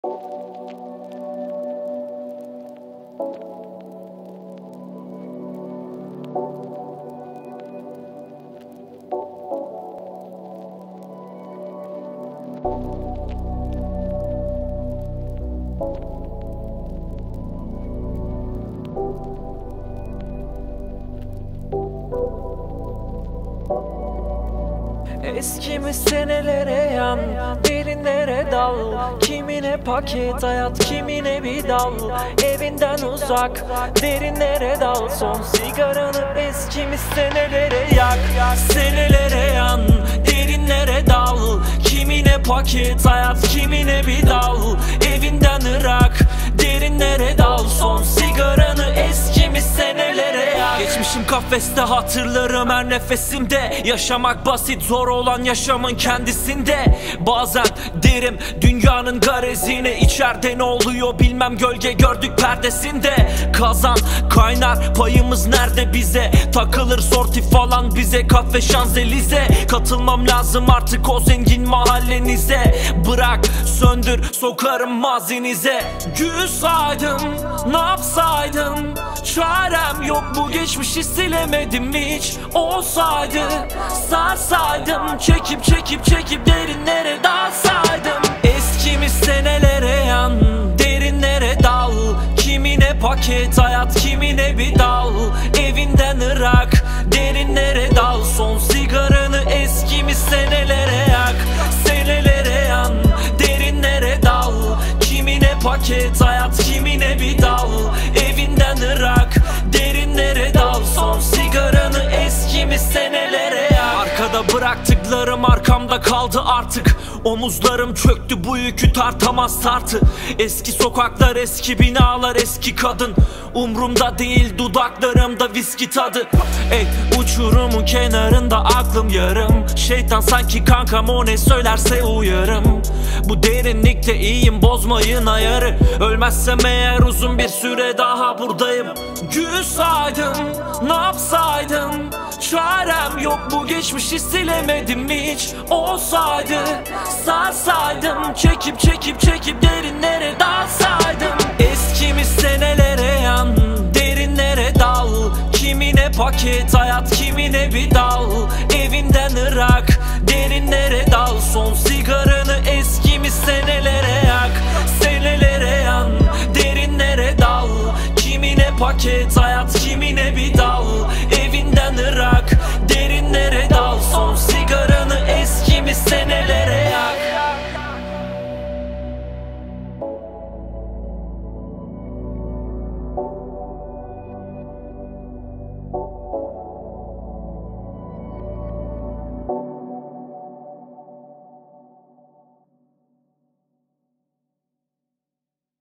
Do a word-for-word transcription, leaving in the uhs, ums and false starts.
Eskimiş senelere yan, derinlere dal. Kimine paket hayat, kimine bir dal. Evinden uzak, derinlere dal. Son sigaranı eskimiş senelere yak. Senelere yan, derinlere dal. Kimine paket hayat, kimine bir dal. Evinden ırak, derinlere dal. Son sigaranı eskimiş senelere yak. Geçmişim kafeste, hatırlarım her nefesimde. Yaşamak basit, zor olan yaşamın kendisinde. Bazen derim dünyanın garezine, içeride ne oluyor bilmem, gölge gördük perdesinde. Kazan kaynar, payımız nerede bize? Takılır sorti falan bize, kafe şanzelize. Katılmam lazım artık o zengin mahallenize. Bırak söndür, sokarım mazinize. Gül saydım, ne yapsaydım? Çarem yok, bu geçmişi silemedim hiç. Olsaydı sarsaydım, çekip çekip çekip derinlere dalsaydım. Eskimiş senelere yan, derinlere dal. Kimine paket hayat, kimine bir dal. Evinden ırak, derinlere dal. Son sigaranı eskimiş senelere yak. Senelere yan, derinlere dal. Kimine paket hayat, kimine bir dal. Evinden ırak, derinlere dal. Son sigaranı eskimiş senelere yak. Arkada bıraktıklarım arkamda kaldı artık. Omuzlarım çöktü, bu yükü tartamaz tartı. Eski sokaklar, eski binalar, eski kadın. Umrumda değil, dudaklarımda viski tadı. Ey uçurumun kenarında aklım yarım. Şeytan sanki kankam, o ne söylerse uyarım. Bu derinlikte iyiyim, bozmayın ayarı. Ölmezsem eğer uzun bir süre daha buradayım. Gül saydım, ne yapsaydım? Çarem yok, bu geçmişi silemedim hiç. Olsaydı sarsaydım, çekip çekip çekip derinlere dalsaydım. Eskimiş senelere yan, derinlere dal. Kimine paket hayat, kimine bir dal. Evinden ırak, derinlere dal. Son sigaranı eskimiş senelere yak. Senelere yan, derinlere dal. Kimine paket hayat, kimine bir dal. Evinden ırak, derinlere dal. Son sigaranı eskimiş senelere yak.